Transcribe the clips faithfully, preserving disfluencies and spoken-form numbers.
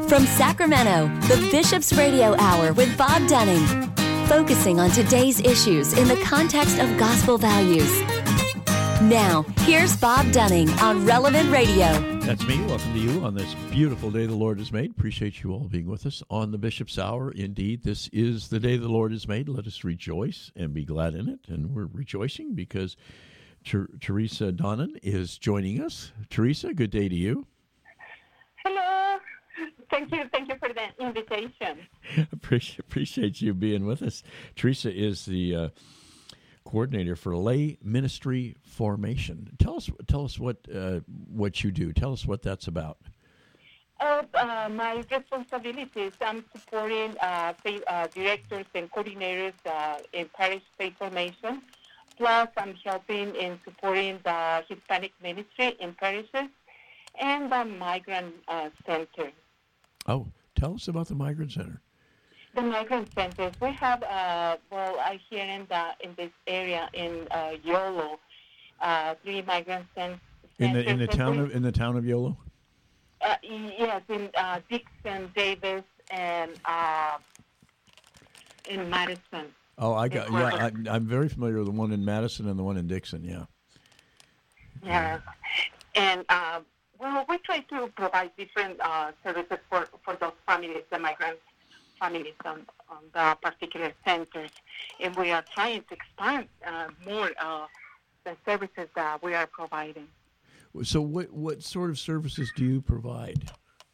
From Sacramento, the Bishop's Radio Hour with Bob Dunning, focusing on today's issues in the context of gospel values. Now, here's Bob Dunning on Relevant Radio. That's me. Welcome to you on this beautiful day the Lord has made. Appreciate you all being with us on the Bishop's Hour. Indeed, this is the day the Lord has made. Let us rejoice and be glad in it. And we're rejoicing because Ter- Teresa Donnan is joining us. Teresa, good day to you. Hello. Thank you. Thank you for the invitation. appreciate, appreciate you being with us. Teresa is the uh, coordinator for lay ministry formation. Tell us, tell us what uh, what you do. Tell us what that's about. Uh, uh, my responsibilities: I'm supporting uh, faith, uh, directors and coordinators uh, in parish faith formation. Plus, I'm helping in supporting the Hispanic ministry in parishes and the migrant uh, center. Oh, tell us about the migrant center. The migrant centers. We have, uh, well, uh, here in the in this area in uh, Yolo, uh, three migrant cen- in centers. the in the town we, of in the town of Yolo. Uh, yes, in uh, Dixon, Davis, and uh, in Madison. Oh, I got yeah. I, I'm very familiar with the one in Madison and the one in Dixon. Yeah. Yeah, and uh, well, we try to provide different uh, services for, for those families, the migrant families on, on the particular centers, and we are trying to expand uh, more uh, the services that we are providing. So, what what sort of services do you provide?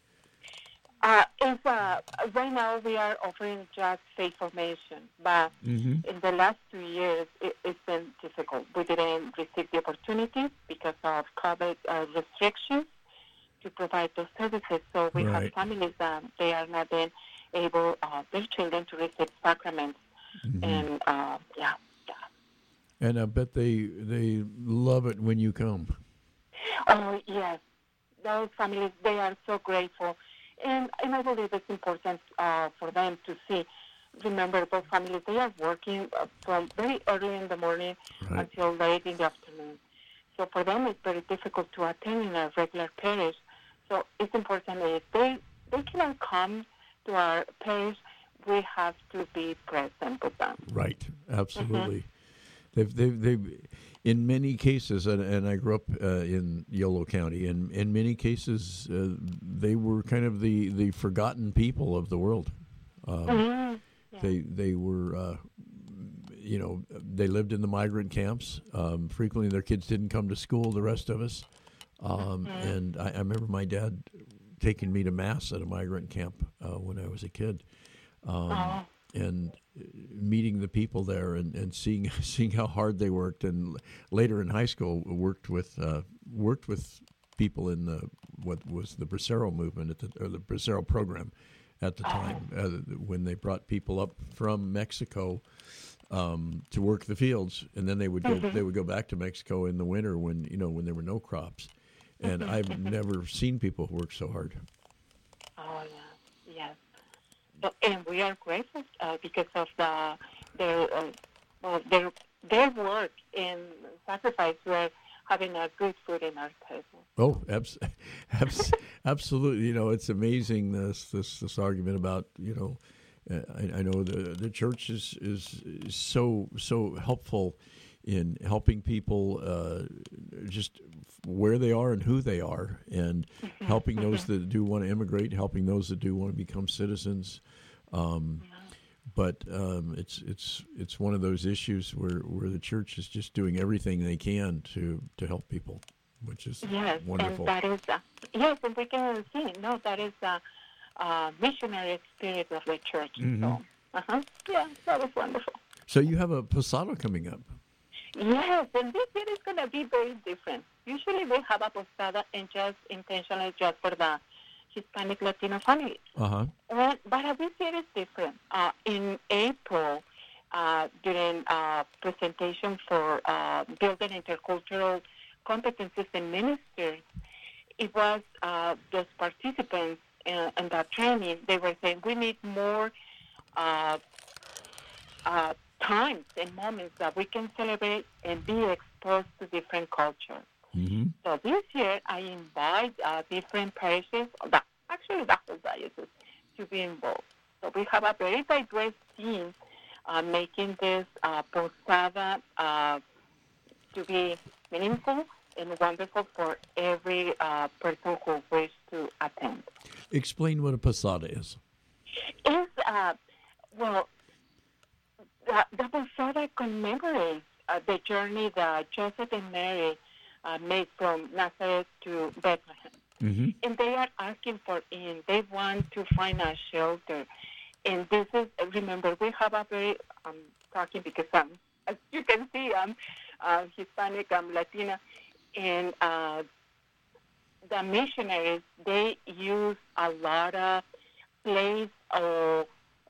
Uh, it's, uh, right now we are offering just faith formation, but mm-hmm. in the last two years it, it's been difficult. We didn't receive the opportunities because of COVID uh, restrictions to provide those services. So we right. have families that they are not then able, uh, their children to receive sacraments, mm-hmm. and uh, yeah, yeah. And I bet they they love it when you come. Oh yes, those families, they are so grateful. And, and I believe it's important uh, for them to see. Remember, those families, they are working uh, from very early in the morning right. until late in the afternoon. So for them, it's very difficult to attend in a regular parish. So it's important that if they, they cannot come to our parish, we have to be present with them. Right, absolutely. Mm-hmm. They've, they've, they've, in many cases, and, and I grew up uh, in Yolo County, and in many cases, uh, they were kind of the, the forgotten people of the world. Um, mm-hmm. yeah. They they were, uh, you know, they lived in the migrant camps. Um, frequently, their kids didn't come to school. The rest of us, um, mm-hmm. and I, I remember my dad taking me to mass at a migrant camp uh, when I was a kid. Um, oh. And meeting the people there and, and seeing seeing how hard they worked, and later in high school worked with uh, worked with people in the what was the Bracero movement at the or the Bracero program at the time uh, when they brought people up from Mexico um, to work the fields, and then they would go mm-hmm. they would go back to Mexico in the winter when you know when there were no crops, and mm-hmm. I've never seen people work so hard. Oh yeah, yes. And we are grateful uh, because of the their uh, well, their their work and sacrifice. We're having a good food in our table. Oh, abs- abs- absolutely. You know, it's amazing this this this argument about you know, uh, I, I know the the church is, is is so so helpful in helping people uh, just where they are and who they are, and mm-hmm. helping mm-hmm. those that do want to immigrate, helping those that do want to become citizens. Um, yeah. But um, it's it's it's one of those issues where, where the church is just doing everything they can to, to help people, which is yes, wonderful. And that is uh, yes, and we can see no, that is a uh, uh, missionary spirit of the church. Mm-hmm. So, uh-huh. yeah, that is wonderful. So you have a posada coming up. Yes, and this year is going to be very different. Usually we have a posada and just intentionally just for the Hispanic Latino families. Uh-huh. Well, but this year is different. Uh, in April, uh, during uh, presentation for uh, building intercultural competencies in ministers, it was uh, those participants in, in that training, they were saying we need more uh, uh, times and moments that we can celebrate and be exposed to different cultures. Mm-hmm. So this year, I invite uh, different parishes, actually the whole diocese, to be involved. So we have a very diverse team uh, making this uh, posada uh, to be meaningful and wonderful for every uh, person who wishes to attend. Explain what a posada is. It's, uh, well, the, the posada commemorates uh, the journey that Joseph and Mary uh, made from Nazareth to Bethlehem. Mm-hmm. And they are asking for in. They want to find a shelter. And this is, remember, we have a very, I'm talking because I'm, as you can see, I'm uh, Hispanic, I'm Latina. And uh, the missionaries, they use a lot of plays or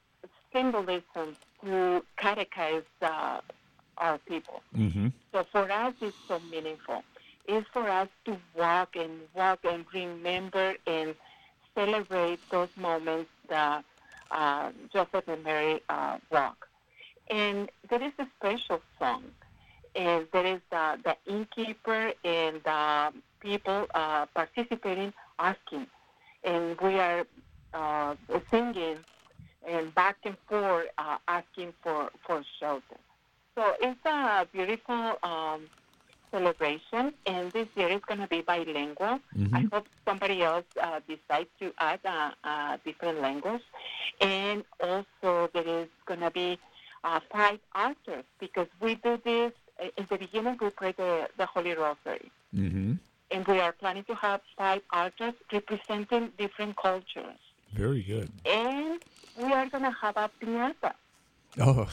symbolism to catechize uh, our people. Mm-hmm. So for us, it's so meaningful. It's for us to walk and walk and remember and celebrate those moments that uh, Joseph and Mary uh, walk. And there is a special song. And there is uh, the innkeeper and the people uh, participating, asking. And we are uh, singing and back and forth, uh, asking for, for shelter. So it's a beautiful um, celebration, and this year is going to be bilingual. Mm-hmm. I hope somebody else uh, decides to add a, a different language. And also there is going to be uh, five altars, because we do this, uh, in the beginning we pray the, the Holy Rosary. Mm-hmm. And we are planning to have five altars representing different cultures. Very good. And we are going to have a piñata. Oh,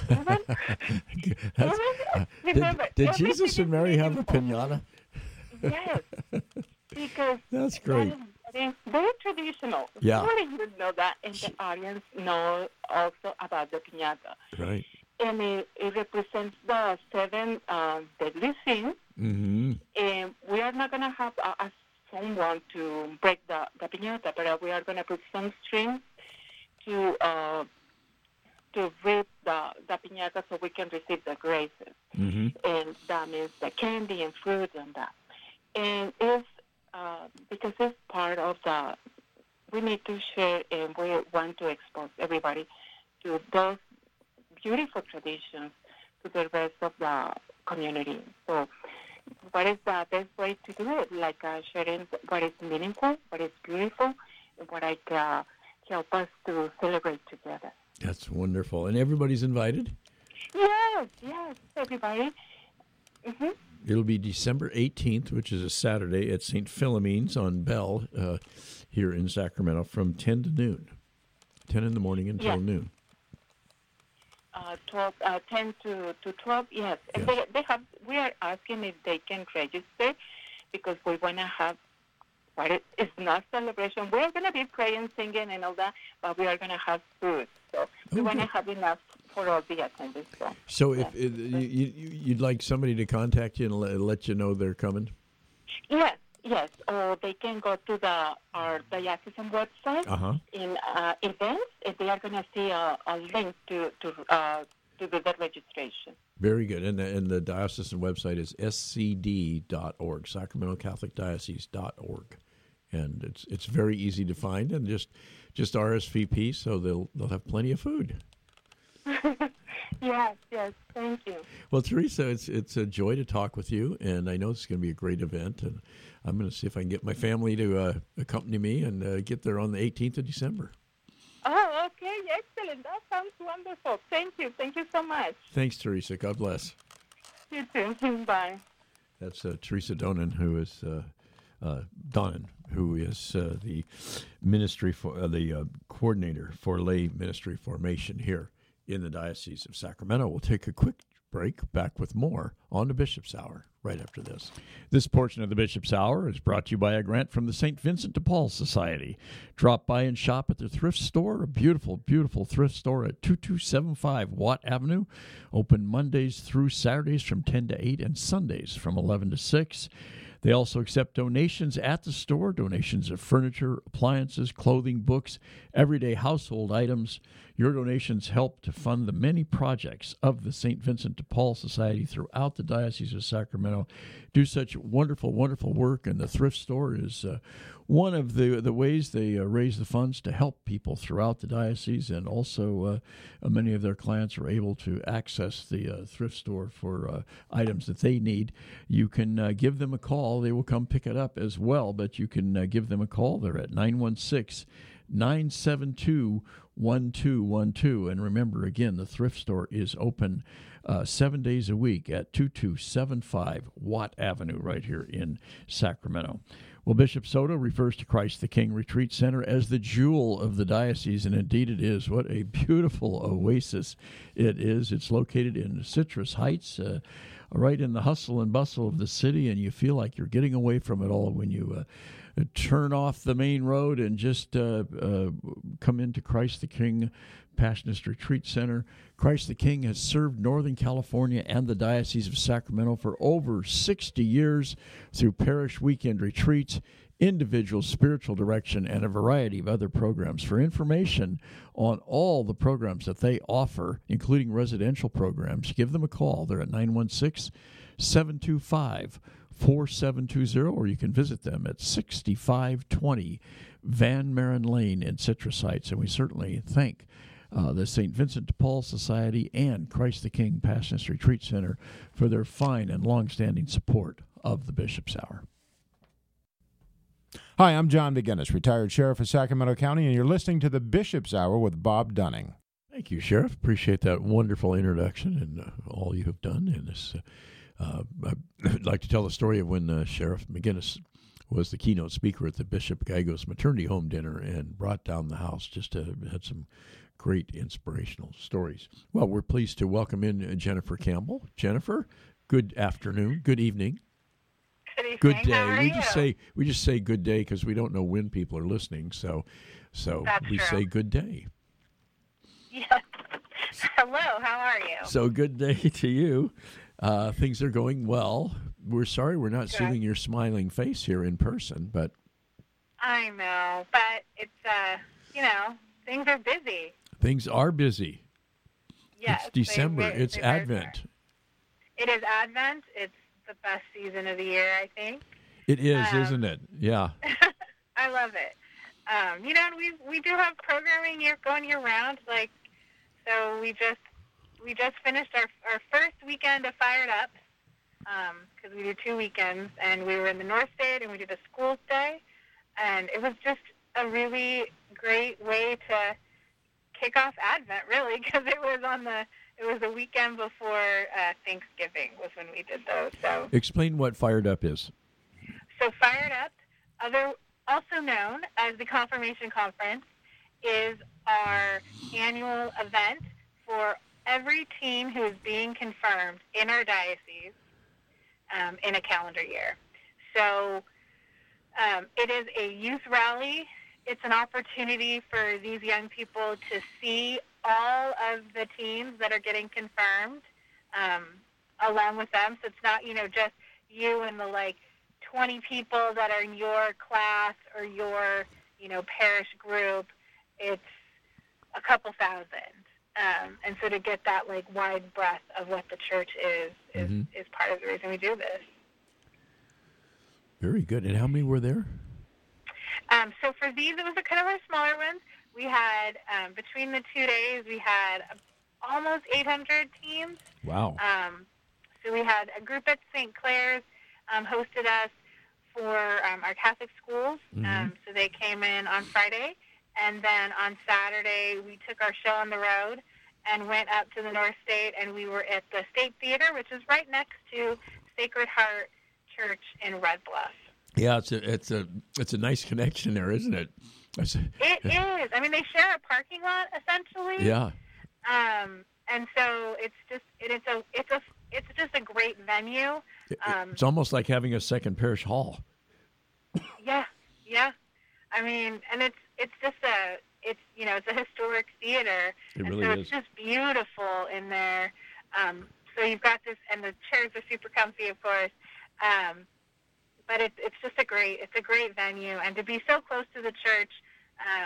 That's, uh, remember, did, did Jesus and Mary have a pinata? Yes, because That's great. That is, that is very traditional. Yeah. Only you know that, and the audience know also about the piñata. Right. And it, it represents the seven uh, deadly sins. Mm-hmm. And we are not going to have a, a someone to break the, the piñata, but we are going to put some strings to uh, to rip the, the piñata so we can receive the graces. Mm-hmm. And that means the candy and fruit and that. And it's, uh, because it's part of the, we need to share and we want to expose everybody to those beautiful traditions to the rest of the community. So what is the best way to do it? Like uh, sharing what is meaningful, what is beautiful, and what I uh, help us to celebrate together. That's wonderful. And everybody's invited? Yes, yes, everybody. Mm-hmm. It'll be December eighteenth, which is a Saturday, at Saint Philomene's on Bell uh, here in Sacramento from ten to noon. ten in the morning until yes. noon. Uh, twelve, uh, ten to, to twelve, yes. And Yes. they, they have, we are asking if they can register, because we want to have, what it, it's not celebration. We are going to be praying, singing, and all that, but we are going to have food. So we want to have enough for all the attendees. So, So yeah. if it, you, you, you'd like somebody to contact you and let, let you know they're coming? Yes, yes. Or they can go to the our diocesan website Uh-huh. in uh, events, and they are going to see a, a link to to uh, to do the registration. Very good. And the, and the diocesan website is s c d dot org, Sacramento Catholic Diocese dot org. And it's it's very easy to find, and just just R S V P, so they'll they'll have plenty of food. Yes, yes. Thank you. Well, Teresa, it's it's a joy to talk with you, and I know it's going to be a great event, and I'm going to see if I can get my family to uh, accompany me and uh, get there on the eighteenth of December. Oh, okay. Excellent. That sounds wonderful. Thank you. Thank you so much. Thanks, Teresa. God bless. You too. Bye. That's uh, Teresa Donan, who is uh, uh, Donan, who is uh, the ministry for uh, the uh, coordinator for lay ministry formation here in the Diocese of Sacramento. We'll take a quick break. Back with more on the Bishop's Hour right after this. This portion of the Bishop's Hour is brought to you by a grant from the Saint Vincent de Paul Society. Drop by and shop at their thrift store, a beautiful, beautiful thrift store at two two seven five Watt Avenue. Open Mondays through Saturdays from ten to eight and Sundays from eleven to six. They also accept donations at the store, donations of furniture, appliances, clothing, books, everyday household items. Your donations help to fund the many projects of the Saint Vincent de Paul Society throughout the Diocese of Sacramento. Do such wonderful, wonderful work, and the thrift store is uh, one of the the ways they uh, raise the funds to help people throughout the diocese, and also uh, many of their clients are able to access the uh, thrift store for uh, items that they need. You can uh, give them a call. They will come pick it up as well, but you can uh, give them a call. They're at nine one six, nine seven two, one two one two. And remember, again, the thrift store is open uh, seven days a week at two two seven five Watt Avenue right here in Sacramento. Well, Bishop Soto refers to Christ the King Retreat Center as the jewel of the diocese, and indeed it is. What a beautiful oasis it is. It's located in Citrus Heights, uh, right in the hustle and bustle of the city, and you feel like you're getting away from it all when you uh, turn off the main road and just uh, uh, come into Christ the King Passionist Retreat Center. Christ the King has served Northern California and the Diocese of Sacramento for over sixty years through parish weekend retreats, individual spiritual direction, and a variety of other programs. For information on all the programs that they offer, including residential programs, give them a call. They're at nine one six, seven two five, four seven two zero, or you can visit them at sixty-five twenty Van Maren Lane in Citrus Heights. And we certainly thank Uh, the Saint Vincent de Paul Society and Christ the King Passionist Retreat Center for their fine and long-standing support of the Bishop's Hour. Hi, I'm John McGinnis, retired sheriff of Sacramento County, and you're listening to the Bishop's Hour with Bob Dunning. Thank you, Sheriff. Appreciate that wonderful introduction and uh, all you have done in this. Uh, uh, I'd like to tell the story of when uh, Sheriff McGinnis was the keynote speaker at the Bishop Gagos Maternity Home Dinner and brought down the house. Just uh, had some great inspirational stories. Well, we're pleased to welcome in Jennifer Campbell. Jennifer, good afternoon, good evening. Good evening. Good day. How are we you? just say we just say good day because we don't know when people are listening. So, so That's we true. say good day. Yes. Hello. How are you? So good day to you. Uh, things are going well. We're sorry we're not Good. seeing your smiling face here in person, but I know, but it's uh, you know, things are busy. things are busy. Yes. It's December. They, they, it's they Advent. It is Advent. It's the best season of the year, I think. It is, Um, isn't it? Yeah. I love it. Um, you know, and we we do have programming year going year round. Like, so we just we just finished our our first weekend of Fired Up because we do two weekends, and we were in the North State and we did a Schools Day, and it was just a really great way to kick off Advent, really, because it was on the it was the weekend before uh, Thanksgiving was when we did those. So. Explain what Fired Up is. So Fired Up, other, also known as the Confirmation Conference, is our annual event for every teen who is being confirmed in our diocese um, in a calendar year. So um, it is a youth rally. It's an opportunity for these young people to see all of the teens that are getting confirmed um, along with them. So it's not, you know, just you and the, like, twenty people that are in your class or your, you know, parish group. It's a couple thousand. Um, and so to get that, like, wide breadth of what the church is is, Mm-hmm. is part of the reason we do this. Very good. And how many were there? Um, so for these, it was a kind of our smaller ones. We had, um, between the two days, we had almost eight hundred teams. Wow. Um, so we had a group at Saint Clair's um, hosted us for um, our Catholic schools. Mhm. Um, so they came in on Friday. And then on Saturday, we took our show on the road and went up to the North State, and we were at the State Theater, which is right next to Sacred Heart Church in Red Bluff. Yeah, it's a it's a it's a nice connection there, isn't it? It's a, It is. I mean, they share a parking lot essentially. yeah. Um, and so it's just it, it's a it's a it's just a great venue. It- Um, it's almost like having a second parish hall. Yeah, yeah. I mean, and it's it's just a it's you know it's a historic theater, It and really so is. it's just beautiful in there. Um, so you've got this, and the chairs are super comfy, of course. Um, but it's it's just a great it's a great venue, and to be so close to the church, um,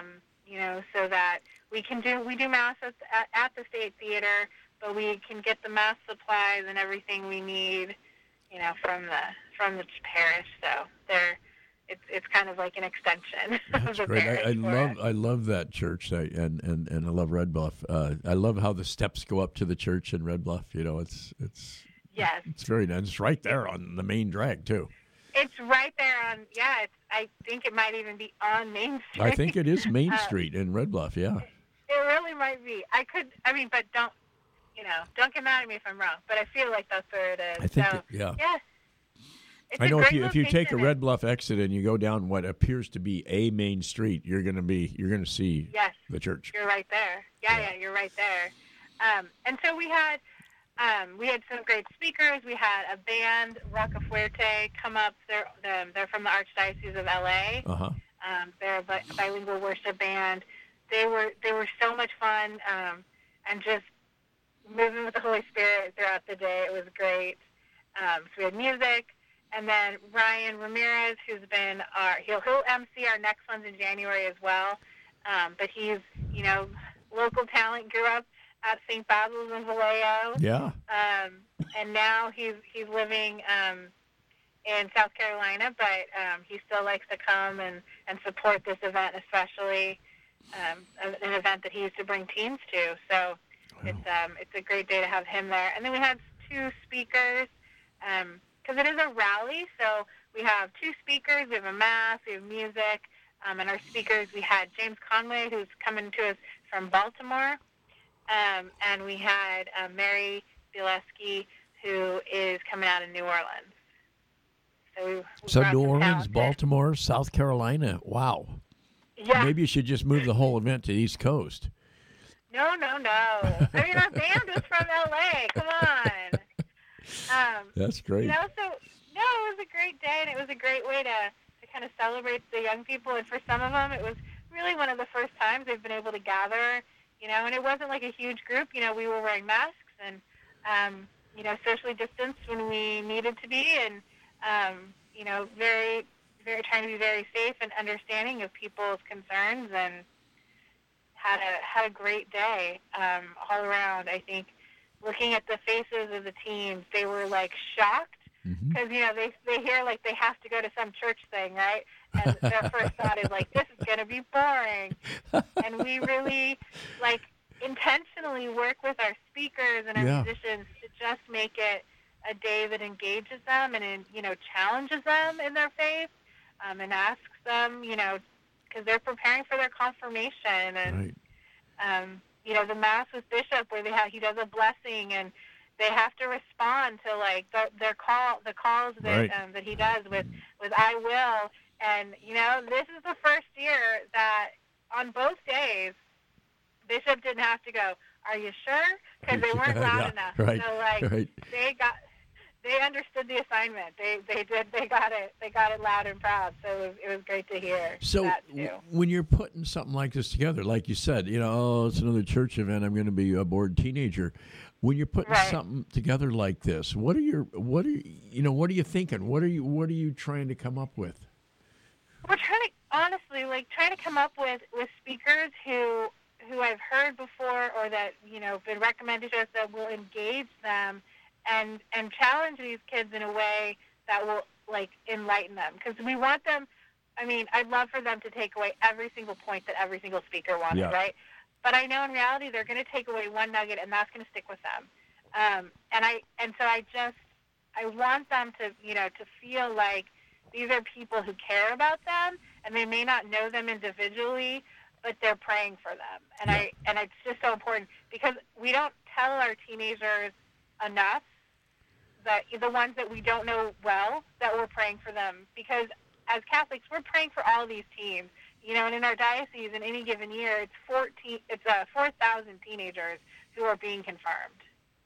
you know, so that we can do, we do Mass at, at the State Theater, but we can get the Mass supplies and everything we need, you know, from the, from the parish. So they're, it's, it's kind of like an extension That's of the great. parish I, I for love us. I love that church, I, and, and, and I love Red Bluff. Uh, I love how the steps go up to the church in Red Bluff. You know, it's it's Yes. it's very nice. It's right there on the main drag too. It's right there on, yeah, it's, I think it might even be on Main Street. I think it is Main Uh, Street in Red Bluff. Yeah. It really might be. I could, I mean, but don't, you know, don't get mad at me if I'm wrong, but I feel like that's where it is. I think so, it- yeah. Yeah. It's I a know if great you if you take a location. Red Bluff exit and you go down what appears to be a main street, you're gonna be you're gonna see Yes. the church. You're right there. Yeah, Yeah. yeah, you're right there. Um, and so we had, um, we had some great speakers. We had a band, Rocafuerte, come up. They're um, they're from the Archdiocese of L A. Uh huh. Um, they're a bi- bilingual worship band. They were they were so much fun, um, and just moving with the Holy Spirit throughout the day. It was great. Um, so we had music, and then Ryan Ramirez, who's been our he'll he'll M C our next ones in January as well. Um, but he's you know local talent, grew up at Saint Basil's in Vallejo. Yeah. Um, and now he's he's living um, in South Carolina, but um, he still likes to come and, and support this event, especially um, an an event that he used to bring teens to. So it's um, it's a great day to have him there. And then we have two speakers because it is a rally. So we have two speakers. We have a mass. We have music. Um, and our speakers, we had James Conway, who's coming to us from Baltimore. Um, and we had uh, Mary Bileski, who is coming out of New Orleans. So, we, we So brought New some Orleans, talented- Baltimore, South Carolina. Wow. Yeah. Maybe you should just move the whole event to the East Coast. No, no, no. I mean, our band was from L A. Come on. Um, That's great. you know, so, no, it was a great day, and it was a great way to, to kind of celebrate the young people. And for some of them, it was really one of the first times they've been able to gather. You know, and it wasn't like a huge group. You know, we were wearing masks and, um, you know, socially distanced when we needed to be, and, um, you know, very, very trying to be very safe and understanding of people's concerns, and had a had a great day um, all around. I think looking at the faces of the teams, they were like shocked because you know they they hear like they have to go to some church thing, right? And their first thought is like, this is going to be boring. And we really, like, intentionally work with our speakers and our Yeah. musicians to just make it a day that engages them and, you know, challenges them in their faith um, and asks them, you know, because they're preparing for their confirmation. And, Right. um, you know, the Mass with Bishop where they have, he does a blessing and they have to respond to, like, the, their call, the calls that, Right. um, that he does with, with I will. And, you know, this is the first year that on both days, Bishop didn't have to go, are you sure? Because they weren't loud Yeah, enough. right, So, like, right. they got, they understood the assignment. They they did, they got it, they got it loud and proud. So it was, it was great to hear So that, w- too. when you're putting something like this together, like you said, you know, oh, it's another church event. I'm going to be a bored teenager. When you're putting Right. something together like this, what are your, what are you, you know, what are you thinking? What are you, what are you trying to come up with? We're trying to, honestly, like, trying to come up with, with speakers who who I've heard before or that, you know, been recommended to us that will engage them and and challenge these kids in a way that will, like, enlighten them. Because we want them, I mean, I'd love for them to take away every single point that every single speaker wanted, Yeah. right? But I know in reality they're going to take away one nugget, and that's going to stick with them. Um, and I and so I just, I want them to, you know, to feel like these are people who care about them, and they may not know them individually, but they're praying for them. And Yeah. I and it's just so important because we don't tell our teenagers enough that the ones that we don't know well that we're praying for them, because as Catholics we're praying for all these teens. You know, and in our diocese in any given year it's fourteen it's uh, four thousand teenagers who are being confirmed.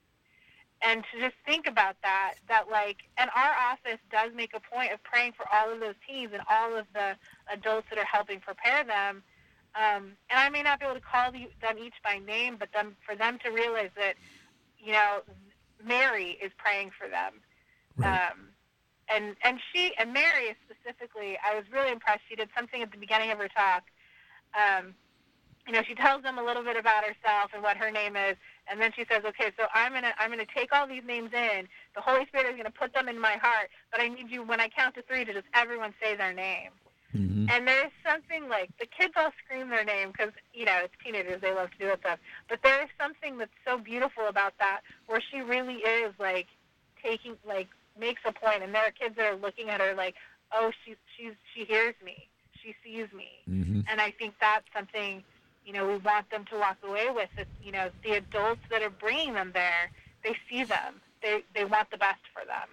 And to just think about that, that like, and our office does make a point of praying for all of those teens and all of the adults that are helping prepare them. Um, and I may not be able to call the, them each by name, but them, for them to realize that, you know, Mary is praying for them. Right. Um, and, and she, and Mary specifically, I was really impressed. She did something at the beginning of her talk. Um, you know, she tells them a little bit about herself and what her name is, and then she says, okay, so I'm gonna I'm gonna take all these names in. The Holy Spirit is gonna put them in my heart, but I need you, when I count to three, to just everyone say their name. Mm-hmm. And there's something like, the kids all scream their name because, you know, it's teenagers, they love to do that stuff. But there is something that's so beautiful about that, where she really is like taking, like, makes a point, and there are kids that are looking at her like, oh, she she's she hears me, she sees me, mm-hmm. and I think that's something, you know, we want them to walk away with. It's, you know, the adults that are bringing them there, they see them, they they want the best for them,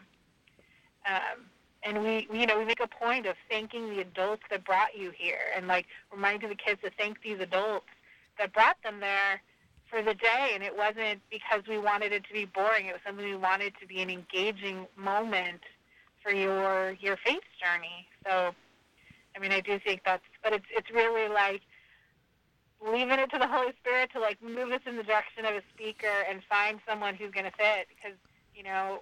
um, and we, we you know we make a point of thanking the adults that brought you here, and like reminding the kids to thank these adults that brought them there for the day. And it wasn't because we wanted it to be boring. It was something we wanted to be an engaging moment for your your faith journey. So, I mean, I do think that's, but it's it's really like leaving it to the Holy Spirit to like move us in the direction of a speaker and find someone who's going to fit, because, you know,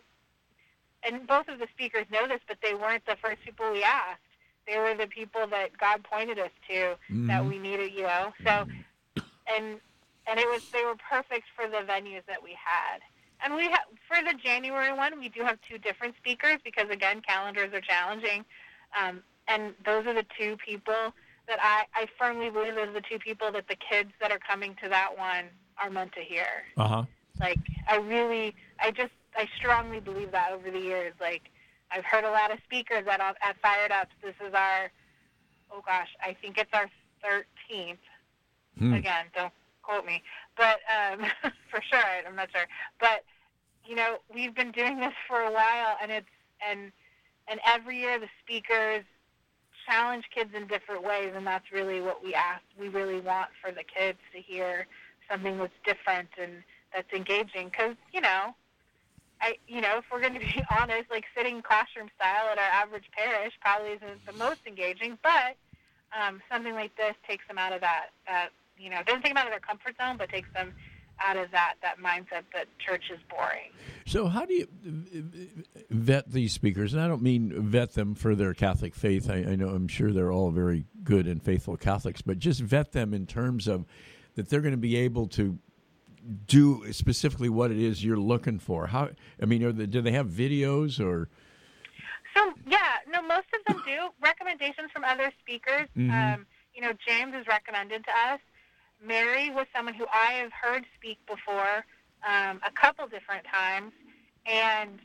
and both of the speakers know this, but they weren't the first people we asked. They were the people that God pointed us to, mm-hmm. that we needed, you know. So, and and it was they were perfect for the venues that we had. And we ha- for the January one, we do have two different speakers because, again, calendars are challenging. Um, and those are the two people that I, I firmly believe those are the two people that the kids that are coming to that one are meant to hear. Uh-huh. Like, I really, I just, I strongly believe that over the years. Like, I've heard a lot of speakers at, at Fired Up. This is our, oh gosh, I think it's our thirteenth. Hmm. Again, don't quote me. But um, for sure, I'm not sure. But, you know, we've been doing this for a while, and it's, and, and every year the speakers challenge kids in different ways, and that's really what we ask. We really want for the kids to hear something that's different and that's engaging, because, you know, I, you know, if we're going to be honest, like sitting classroom style at our average parish probably isn't the most engaging, but um, something like this takes them out of that, that, you know, doesn't take them out of their comfort zone, but takes them out of that, that mindset that church is boring. So how do you vet these speakers? And I don't mean vet them for their Catholic faith. I, I know, I'm sure they're all very good and faithful Catholics, but just vet them in terms of that they're going to be able to do specifically what it is you're looking for. How, I mean, are they, do they have videos or? So, yeah, no, most of them do. Recommendations from other speakers. Mm-hmm. Um, you know, James is recommended to us. Mary was someone who I have heard speak before um, a couple different times, and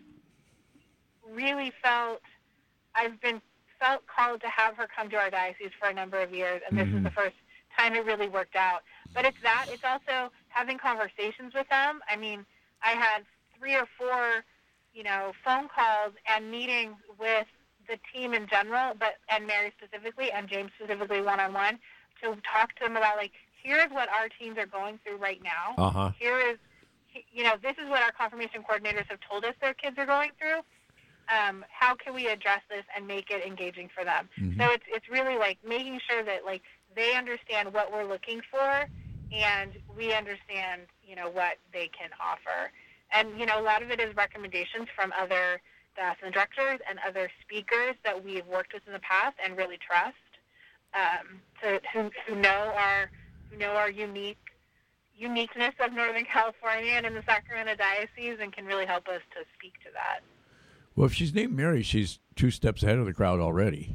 really felt I've been felt called to have her come to our diocese for a number of years, and this mm-hmm. is the first time it really worked out. But it's that. It's also having conversations with them. I mean, I had three or four, you know, phone calls and meetings with the team in general, but and Mary specifically, and James specifically one-on-one, to talk to them about, like, here's what our teams are going through right now. Uh-huh. Here is, you know, this is what our confirmation coordinators have told us their kids are going through. Um, how can we address this and make it engaging for them? Mm-hmm. So it's it's really like making sure that, like, they understand what we're looking for, and we understand, you know, what they can offer. And, you know, a lot of it is recommendations from other diocesan directors and other speakers that we've worked with in the past and really trust, um, to, who, who know our who know our unique uniqueness of Northern California and in the Sacramento Diocese, and can really help us to speak to that. Well, if she's named Mary, she's two steps ahead of the crowd already.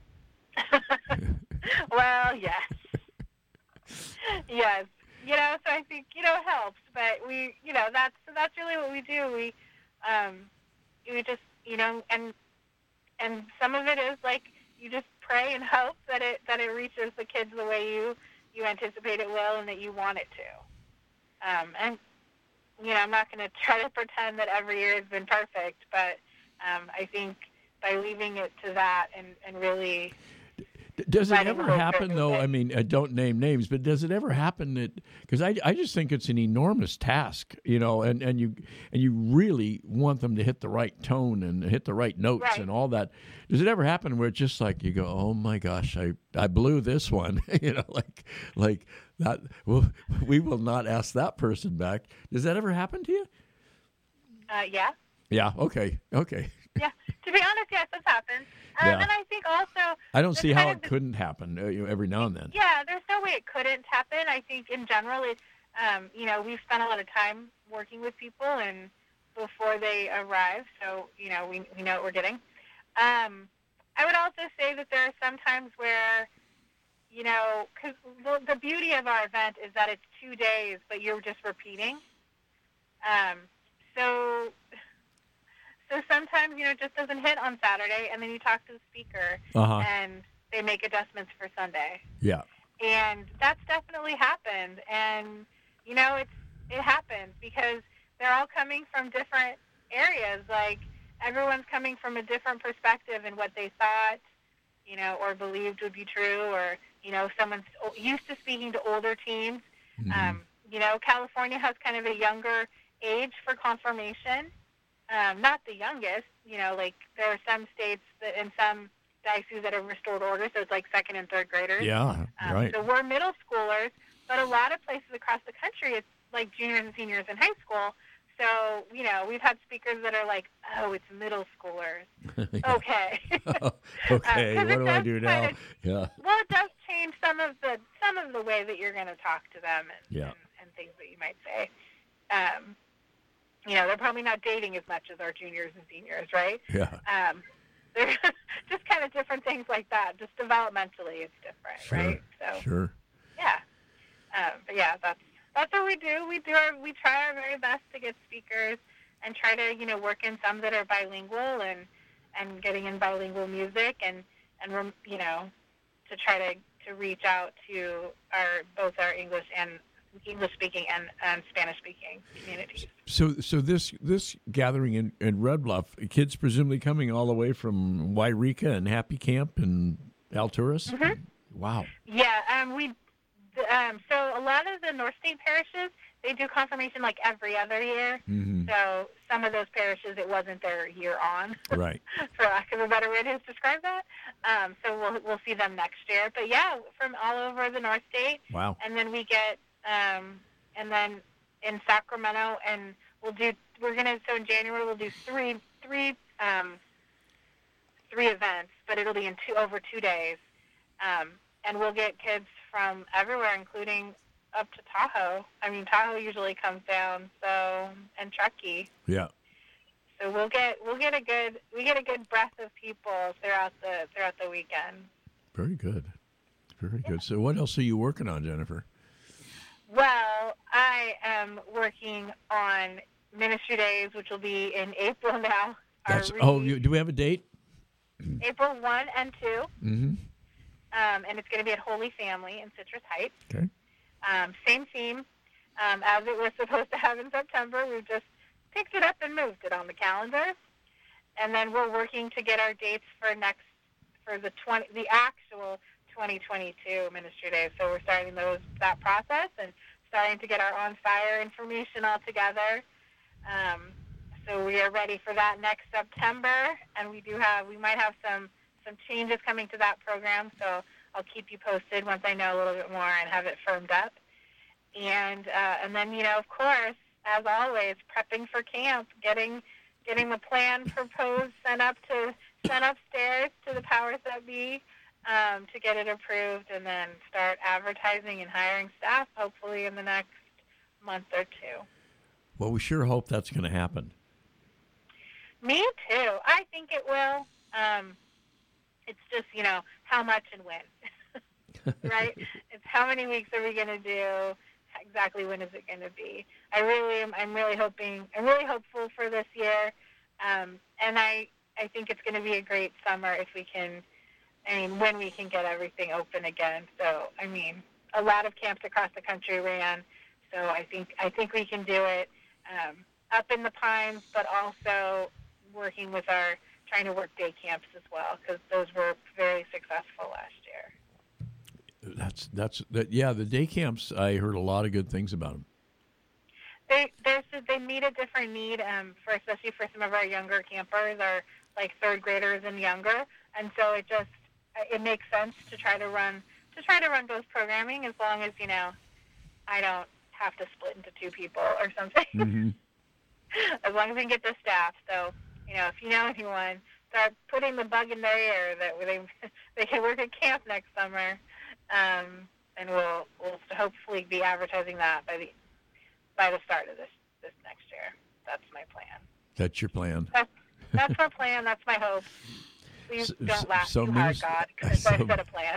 Well, yes. Yes. You know, so I think, you know, it helps, but we, you know, that's, that's really what we do. We, um, we just, you know, and, and some of it is like, you just pray and hope that it, that it reaches the kids the way you, you anticipate it will and that you want it to. Um, and, you know, I'm not going to try to pretend that every year has been perfect, but um, I think by leaving it to that and, and really... Does it ever happen, though? I mean, I don't name names, but does it ever happen that, because I, I just think it's an enormous task, you know, and, and you and you really want them to hit the right tone and hit the right notes right. and all that. Does it ever happen where it's just like you go, oh my gosh, I, I blew this one, you know, like like that? Well, we will not ask that person back. Does that ever happen to you? Uh, yeah. Yeah. Okay. Okay. Yeah. To be honest, yes, that's happened. Um, yeah. And I think also... I don't see how it the, couldn't happen uh, you know, every now and then. Yeah, there's no way it couldn't happen. I think in general, it, um, you know, we've spent a lot of time working with people and before they arrive, so, you know, we, we know what we're getting. Um, I would also say that there are some times where, you know, because the, the beauty of our event is that it's two days, but you're just repeating. Um, so, so sometimes, you know, it just doesn't hit on Saturday, and then you talk to the speaker, Uh-huh. and they make adjustments for Sunday. Yeah. And that's definitely happened. And, you know, it's it happens because they're all coming from different areas. Like, everyone's coming from a different perspective in what they thought, you know, or believed would be true, or, you know, someone's used to speaking to older teens. Mm-hmm. Um, you know, California has kind of a younger age for confirmation. Um, not the youngest, you know, like there are some states that in some dioceses that have restored order, so it's like second and third graders. Yeah, um, right. So we're middle schoolers, but a lot of places across the country, it's like juniors and seniors in high school. So, you know, we've had speakers that are like, oh, it's middle schoolers. Yeah. Okay. Okay, Uh, 'cause what it do I does do now? kind of- Yeah. Well, it does change some of the some of the way that you're going to talk to them and, Yeah. and, and things that you might say. Um, you know, they're probably not dating as much as our juniors and seniors, right? Yeah. Um, they're just kind of different things like that. Just developmentally, it's different, Sure. right? So, Sure. yeah. Um, but yeah, that's that's what we do. We do our we try our very best to get speakers and try to you know work in some that are bilingual and and getting in bilingual music and and you know to try to to reach out to our both our English and English speaking and, and Spanish speaking communities. So, so this this gathering in, in Red Bluff, kids presumably coming all the way from Wairika and Happy Camp and Alturas. Mm-hmm. Wow. Yeah, um, we um, so a lot of the North State parishes, they do confirmation like every other year. Mm-hmm. So some of those parishes, it wasn't their year on, Right. for lack of a better way to describe that. Um, so we'll we'll see them next year. But yeah, from all over the North State. Wow. And then we get um, and then in Sacramento, and we'll do we're gonna so in January we'll do three three um, three events, but it'll be in two over two days. Um, and we'll get kids from everywhere, including up to Tahoe. I mean, Tahoe usually comes down, so and Truckee. Yeah. So we'll get we'll get a good we get a good breadth of people throughout the throughout the weekend. Very good. Very good. So, what else are you working on, Jennifer? Well, I am working on Ministry Days, which will be in April now. Our That's re- oh, you, do we have a date? April first and second. Mm-hmm. Um, and it's going to be at Holy Family in Citrus Heights. Okay. Um, same theme um, as it was supposed to have in September. We've just picked it up and moved it on the calendar. And then we're working to get our dates for next for the twenty the actual twenty twenty-two Ministry Days. So we're starting those that process and starting to get our on fire information all together. Um, so we are ready for that next September, and we do have we might have some. some changes coming to that program, so I'll keep you posted once I know a little bit more and have it firmed up. And uh, and then, you know, of course, as always, prepping for camp, getting getting the plan proposed, sent up to sent upstairs to the powers that be um, to get it approved, and then start advertising and hiring staff, hopefully in the next month or two. Well, we sure hope that's going to happen. Me too. I think it will. Um, It's just, you know, how much and when, right? It's how many weeks are we going to do? Exactly when is it going to be? I really am, I'm really hoping, I'm really hopeful for this year. Um, and I, I think it's going to be a great summer if we can, I mean, when we can get everything open again. So, I mean, a lot of camps across the country ran. So I think, I think we can do it um, up in the Pines, but also working with our, trying to work day camps as well, because those were very successful last year. That's that's that. Yeah, the day camps. I heard a lot of good things about them. They there's they meet a different need, um, for especially for some of our younger campers, or like third graders and younger, and so it just it makes sense to try to run to try to run both programming, as long as you know I don't have to split into two people or something. Mm-hmm. As long as we can get the staff. So. You know, if you know anyone, start putting the bug in their ear that they they can work at camp next summer. Um, and we'll we'll hopefully be advertising that by the by the start of this this next year. That's my plan. That's your plan. That's that's our plan. That's my hope. Please So- don't laugh so too hard, minis- God, because so- I've got a plan.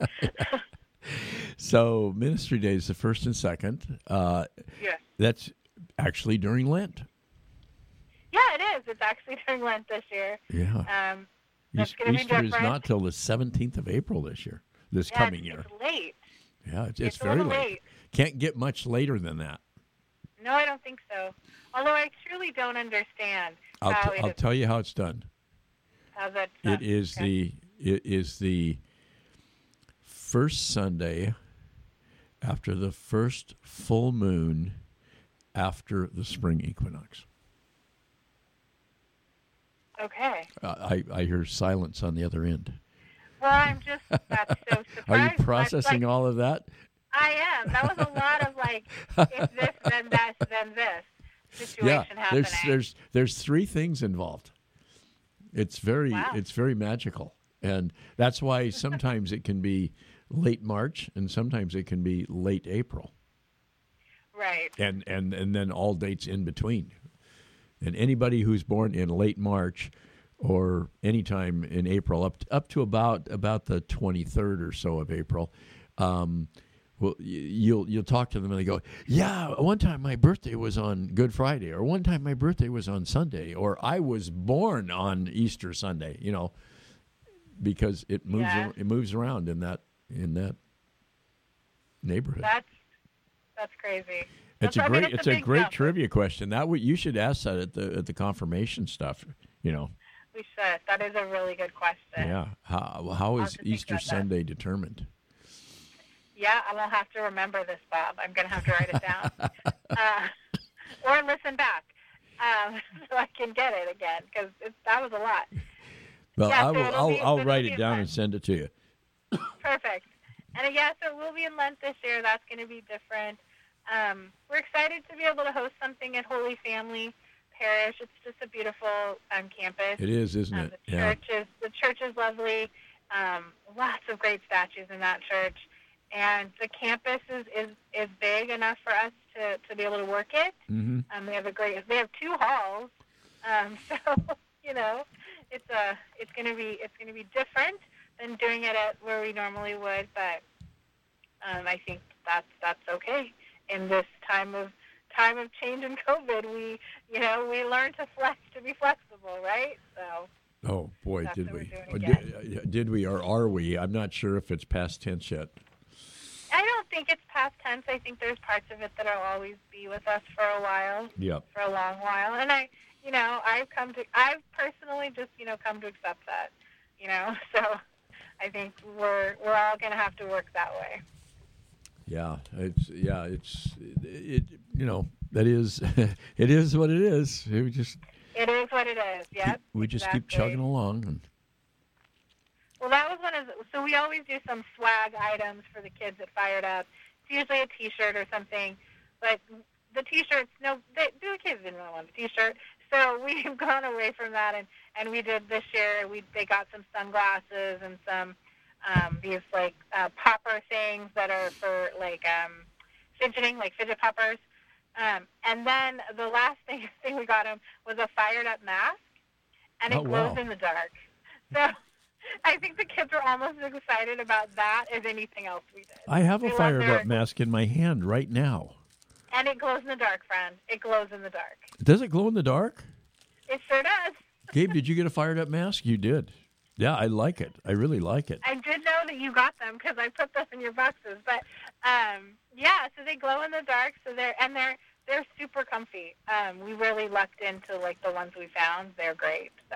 So Ministry Day is the first and second. Uh, Yes. that's actually during Lent. Yeah, it is. It's actually during Lent this year. Yeah. Um, that's Eas- going to be Easter is different. not till the seventeenth of April this year, this yeah, coming it's, year. It's late. Yeah, it's, it's it's a very little late. late. Can't get much later than that. No, I don't think so. Although I truly don't understand I'll, how t- it I'll is. tell you how it's done. How's that It is okay. the it is the first Sunday after the first full moon after the spring equinox. Okay. Uh, I, I hear silence on the other end. Well, I'm just, that's so surprised. Are you That's processing like, all of that? I am. That was a lot of like, it's this, then that, then this situation Yeah, happening. there's there's there's three things involved. It's very Wow. it's very magical, and that's why sometimes it can be late March and sometimes it can be late April, Right. and and and then all dates in between. And anybody who's born in late March or anytime in April, up to, up to about about the twenty-third or so of April, um, well, y- you'll you'll talk to them and they go, yeah, one time my birthday was on Good Friday, or one time my birthday was on Sunday, or I was born on Easter Sunday. You know, because it moves Yeah. it moves around in that in that neighborhood. That's, that's crazy. It's That's- a I mean, great, it's it's a a big great jump. trivia question. That would you should ask that at the at the confirmation stuff. You know, We should. That is a really good question. yeah. How how I'll is have to think Easter about that. Sunday determined? Yeah, I will have to remember this, Bob. I'm going to have to write it down. uh, or listen back um, so I can get it again, because that was a lot. Well, Yeah, I so will. it'll I'll, be- I'll it'll write be it down fun. and send it to you. Perfect. And uh, yeah, so we'll be in Lent this year. That's going to be different. Um, we're excited to be able to host something at Holy Family Parish. It's just a beautiful um, campus. It is, isn't Um, it? the Yeah. church is the church is lovely. Um, lots of great statues in that church, and the campus is, is, is big enough for us to, to be able to work it. Mm-hmm. Um, they have a great. They have two halls, um, so you know, it's a it's going to be it's going to be different than doing it at where we normally would, but um, I think that's that's okay in this time of time of change in COVID. We you know we learn to flex to be flexible, right? So Oh boy, That's did what we? we're doing Or again. did, uh, did we or are we? I'm not sure if it's past tense yet. I don't think it's past tense. I think there's parts of it that'll always be with us for a while. Yep. For a long while, and I, you know, I've come to, I've personally just, you know, come to accept that, you know. So, I think we're we're all going to have to work that way. Yeah. It's yeah. It's it. it you know that is it is what it is. We just It is what it is. Yep. we just exactly. keep chugging along. And, Well, that was one of the, so we always do some swag items for the kids that Fired Up. It's usually a T-shirt or something, but the T-shirts, no, they, the kids didn't really want a T-shirt, so we've gone away from that, and, and we did this year. We they got some sunglasses and some um, these like uh, popper things that are for like um, fidgeting, like fidget poppers. Um, and then the last thing, thing we got him was a Fired Up mask, and it Oh, glows wow. in the dark. So I think the kids were almost as excited about that as anything else we did. I have a They love fired their- up mask in my hand right now. And it glows in the dark, friend. It glows in the dark. Does it glow in the dark? It sure does. Gabe, did you get a fired up mask? You did. Yeah, I like it. I really like it. I did know that you got them because I put them in your boxes. But um, yeah, so they glow in the dark. So they're and they're they're super comfy. Um, we really lucked into like the ones we found. They're great. So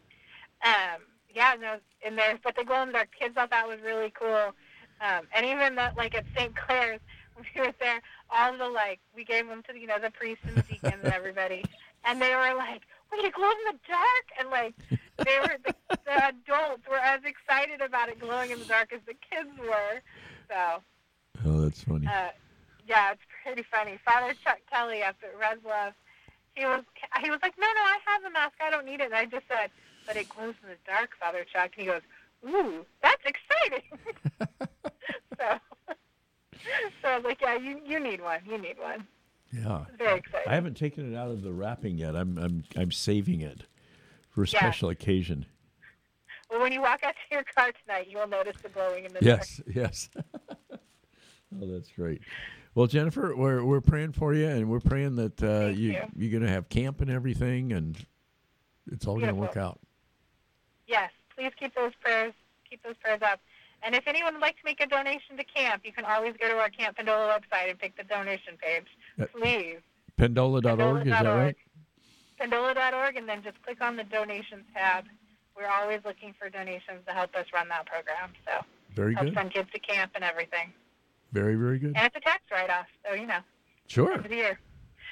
um, yeah, no, in there, but they glow in the dark. Kids thought that was really cool. Um, and even that, like at Saint Clair's, when we were there, all the like we gave them to the, you know the priests and the deacons and everybody, and they were like, "Wait, it glows in the dark!" And like they were the, the adults were as excited about it glowing in the dark as the kids were. So Oh, that's funny. uh, yeah, it's pretty funny. Father Chuck Kelly up at Red Bluff, he was he was like, "No, no, I have the mask. I don't need it." And I just said, "But it glows in the dark, Father Chuck." And he goes, "Ooh, that's exciting." So I was like, yeah, you, you need one. You need one. Yeah. It's very exciting. I haven't taken it out of the wrapping yet. I'm I'm I'm saving it for a Yeah. special occasion. Well, when you walk out to your car tonight, you will notice the glowing in the Yes, yes. Oh, that's great. Well, Jennifer, we're we're praying for you, and we're praying that uh, Thank you, you. you're going to have camp and everything, and it's all going to Beautiful. work out. Yes, please keep those prayers keep those prayers up. And if anyone would like to make a donation to camp, you can always go to our Camp Pendola website and pick the donation page. Uh, Please. Pendola dot org, is that right? Pendola dot org, and then just click on the donations tab. We're always looking for donations to help us run that program. So Very help good. send kids to camp and everything. Very, very good. And it's a tax write-off, so you know, Sure. end of the year.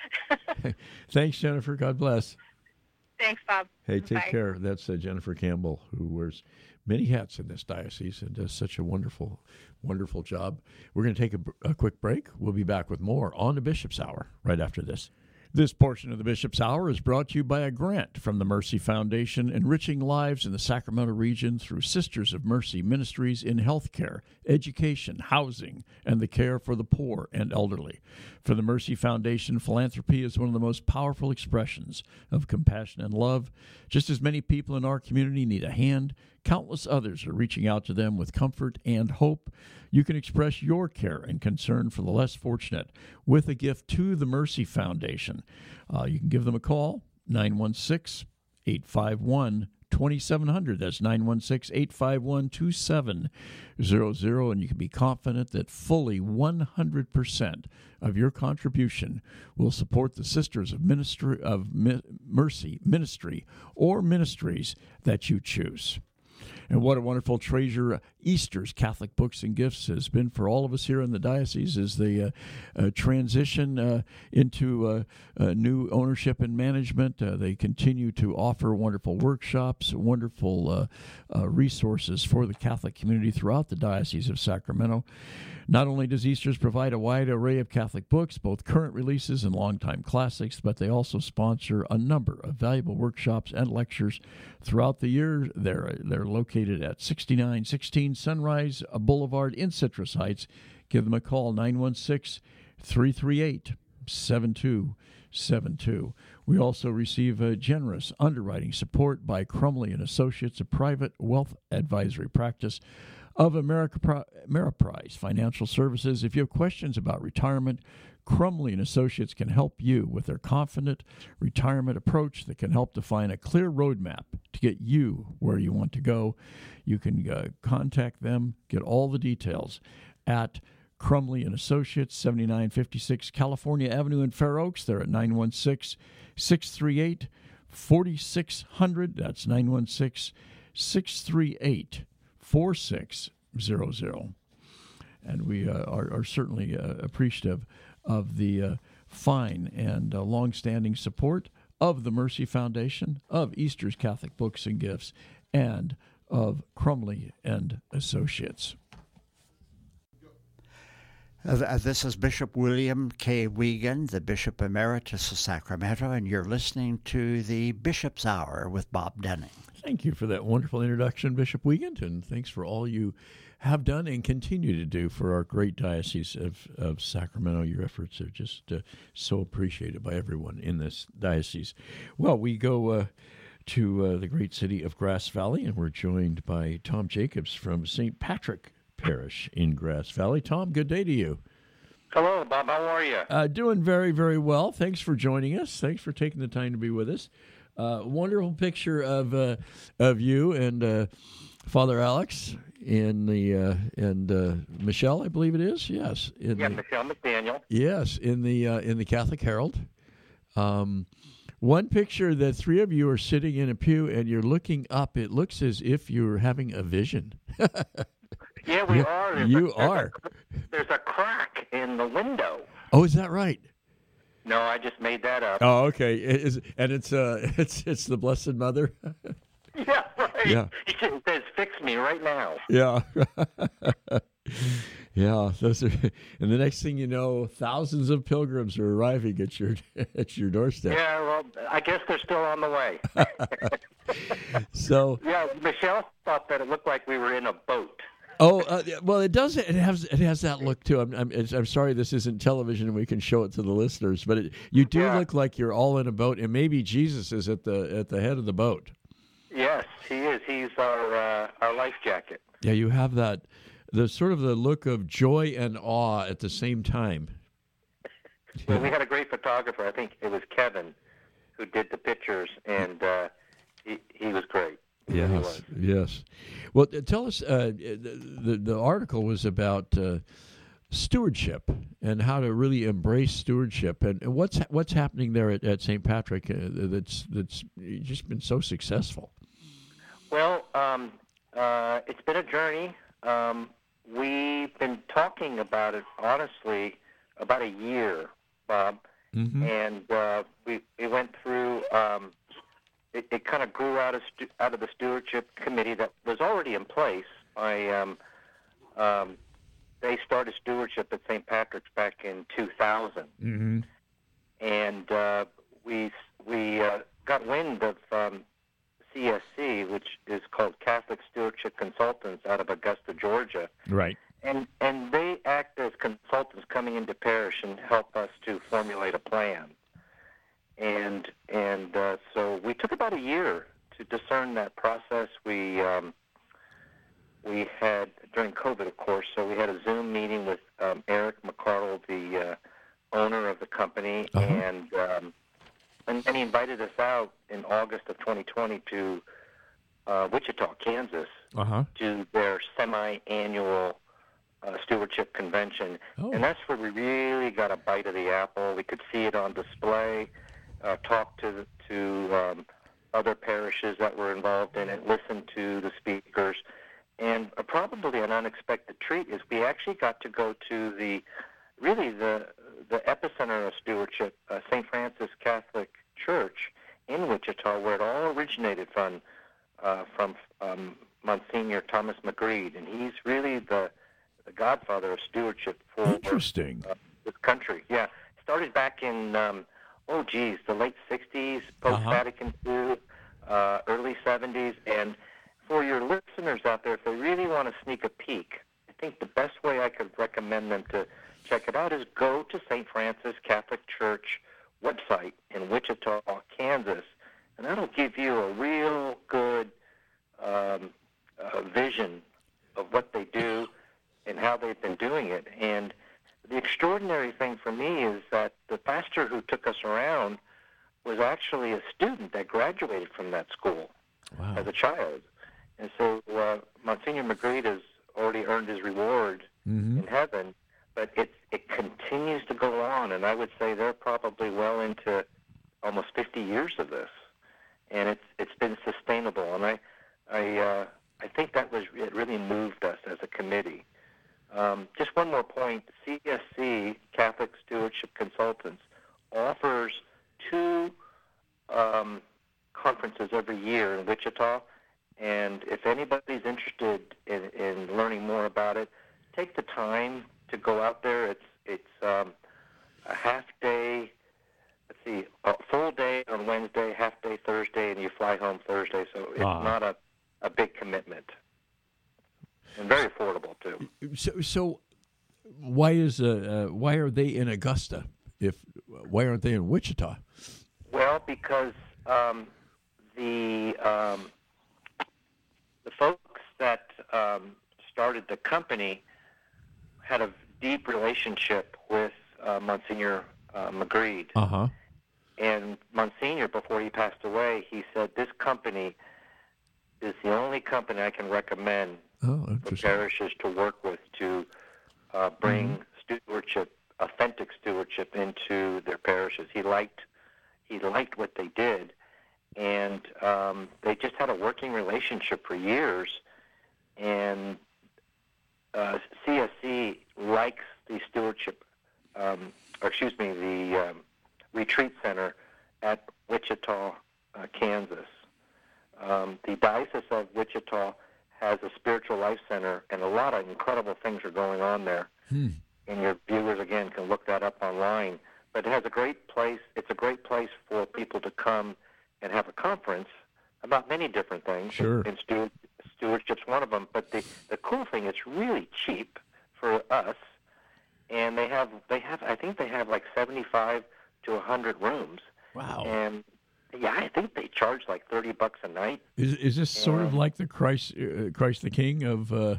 Thanks, Jennifer. God bless. Thanks, Bob. Hey, take Bye. care. That's uh, Jennifer Campbell, who wears many hats in this diocese and does such a wonderful, wonderful job. We're going to take a, a quick break. We'll be back with more on the Bishop's Hour right after this. This portion of the Bishop's Hour is brought to you by a grant from the Mercy Foundation, enriching lives in the Sacramento region through Sisters of Mercy ministries in healthcare, education, housing, and the care for the poor and elderly. For the Mercy Foundation, philanthropy is one of the most powerful expressions of compassion and love. Just as many people in our community need a hand, countless others are reaching out to them with comfort and hope. You can express your care and concern for the less fortunate with a gift to the Mercy Foundation. Uh, you can give them a call, nine one six, eight five one, two seven zero zero. That's nine one six, eight five one, two seven zero zero, and you can be confident that fully one hundred percent of your contribution will support the Sisters of Ministry of Mi- Mercy ministry or ministries that you choose. And what a wonderful treasure Easter's Catholic Books and Gifts has been for all of us here in the diocese as they uh, uh, transition uh, into uh, uh, new ownership and management. Uh, they continue to offer wonderful workshops, wonderful uh, uh, resources for the Catholic community throughout the Diocese of Sacramento. Not only does Easter's provide a wide array of Catholic books, both current releases and longtime classics, but they also sponsor a number of valuable workshops and lectures throughout the year. They're, they're located at sixty-nine sixteen Sunrise Boulevard in Citrus Heights. Give them a call, nine one six, three three eight, seven two seven two. We also receive a generous underwriting support by Crumley and Associates, a private wealth advisory practice of America, Ameriprise Financial Services. If you have questions about retirement, Crumley and Associates can help you with their confident retirement approach that can help define a clear roadmap to get you where you want to go. You can uh, contact them, get all the details at Crumley and Associates, seventy-nine fifty-six California Avenue in Fair Oaks. They're at nine one six, six three eight, four six zero zero. That's nine one six, six three eight, four six zero zero. And we uh, are, are certainly uh, appreciative of the uh, fine and uh, long-standing support of the Mercy Foundation, of Easter's Catholic Books and Gifts, and of Crumley and Associates. Uh, this is Bishop William K. Wiegand, the Bishop Emeritus of Sacramento, and you're listening to the Bishop's Hour with Bob Dunning. Thank you for that wonderful introduction, Bishop Wiegand, and thanks for all you have done and continue to do for our great diocese of, of Sacramento. Your efforts are just uh, so appreciated by everyone in this diocese. Well, we go uh, to uh, the great city of Grass Valley, and we're joined by Tom Jacobs from Saint Patrick Parish in Grass Valley. Tom, good day to you. Hello, Bob. How are you? Uh, doing very, very well. Thanks for joining us. Thanks for taking the time to be with us. Uh, wonderful picture of uh, of you and uh, Father Alex in the uh, and uh, Michelle, I believe it is. Yes, in Yeah, the, Michelle McDaniel. yes, in the uh, in the Catholic Herald. Um, one picture, the three of you are sitting in a pew and you're looking up. It looks as if you're having a vision. Yeah, we Yeah, are. There's you a, there's are. A, there's a crack in the window. Oh, is that right? No, I just made that up. Oh, okay. It is, and it's uh, it's it's the Blessed Mother. Yeah, right. Yeah. It just says, "Fix me right now." Yeah. Yeah, those are, and the next thing you know, thousands of pilgrims are arriving at your at your doorstep. Yeah, well, I guess they're still on the way. So, Yeah, Michelle thought that it looked like we were in a boat. Oh, uh, yeah, well, it does. It has it has that look too. I'm I'm, it's- I'm sorry this isn't television and we can show it to the listeners, but it, you do Yeah. look like you're all in a boat, and maybe Jesus is at the at the head of the boat. Yes, he is. He's our uh, our life jacket. Yeah, you have that the sort of the look of joy and awe at the same time. Well, we had a great photographer. I think it was Kevin who did the pictures, and uh, he he was great. He really Yes, was. yes. Well, uh, tell us. Uh, the, the the article was about uh, stewardship and how to really embrace stewardship, and, and what's what's happening there at, at Saint Patrick uh, that's that's just been so successful. Well, um, uh, it's been a journey. Um, we've been talking about it honestly about a year, Bob, Mm-hmm. and uh, we we went through. Um, it it kind of grew out of stu- out of the stewardship committee that was already in place. I um, um, they started stewardship at Saint Patrick's back in two thousand, Mm-hmm. and uh, we we uh, got wind of um, C S C, which is called Catholic Stewardship Consultants, out of Augusta, Georgia. Right. And and they act as consultants coming into parish and help us to formulate a plan. And and uh, so we took about a year to discern that process. We um, we had during COVID, of course. So we had a Zoom meeting with um, Eric McCardle, the uh, owner of the company, Uh-huh. and um, and and he invited us out in August of twenty twenty to uh, Wichita, Kansas, Uh huh. to their semi-annual uh, stewardship convention. Oh. And that's where we really got a bite of the apple. We could see it on display, uh, talk to to um, other parishes that were involved in it, listen to the speakers. And uh, probably an unexpected treat is we actually got to go to the, really the the epicenter of stewardship, uh, Saint Francis Catholic Church in Wichita, where it all originated from, uh, from um, Monsignor Thomas McGreed. And he's really the the godfather of stewardship for Interesting. uh, this country. Yeah, started back in um, oh geez, the late sixties, post Vatican two, uh, early seventies. And for your listeners out there, if they really want to sneak a peek, I think the best way I could recommend them to check it out is go to Saint Francis Catholic Church website in Wichita, Kansas, and that'll give you a real good um, uh, vision of what they do and how they've been doing it. And the extraordinary thing for me is that the pastor who took us around was actually a student that graduated from that school Wow. as a child. And so uh, Monsignor McGreed has already earned his reward Mm-hmm. in heaven, but it, it continues to go on. And I would say they're probably well into almost fifty years of this. And it's it's been sustainable. And I, I, uh, I think that was it really moved us as a committee. Um, just one more point, C S C, Catholic Stewardship Consultants, offers two um, conferences every year in Wichita, and if anybody's interested in, in learning more about it, take the time to go out there. It's it's um, a half day, let's see, a full day on Wednesday, half day Thursday, and you fly home Thursday, so it's Ah. not a, a big commitment. And very affordable, too. So, so why is uh, uh, why are they in Augusta? If why aren't they in Wichita? Well, because um, the um, the folks that um, started the company had a deep relationship with uh, Monsignor uh, McGreed. Uh huh. And Monsignor, before he passed away, he said, this company is the only company I can recommend Oh, for interesting. parishes to work with to uh, bring stewardship, authentic stewardship, into their parishes. He liked he liked what they did, and um, they just had a working relationship for years. And uh, C S C likes the stewardship, um, or excuse me, the um, retreat center at Wichita, uh, Kansas. Um, the Diocese of Wichita has a spiritual life center, and a lot of incredible things are going on there. Hmm. And your viewers, again, can look that up online. But it has a great place. It's a great place for people to come and have a conference about many different things Sure. in, in stew- stewardship's one of them. But the the cool thing, it's really cheap for us, and they have they have I think they have like seventy-five to one hundred rooms. Wow. And yeah, I think they charge like thirty bucks a night. Is is this sort of And- like the Christ uh, Christ the King of uh,